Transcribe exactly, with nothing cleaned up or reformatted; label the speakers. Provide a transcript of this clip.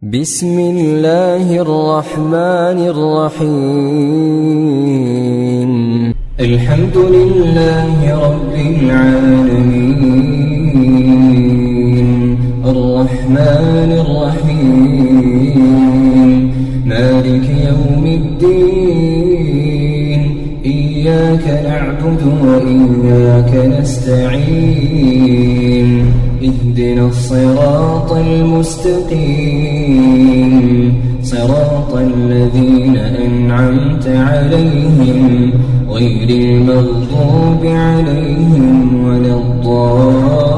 Speaker 1: بسم الله الرحمن الرحيم. الحمد لله رب العالمين، الرحمن الرحيم، مالك يوم الدين، إياك نعبد وإياك نستعين، اهدنا الصراط المستقيم، صراط الذين أنعمت عليهم غير المغضوب عليهم ولا الضالين.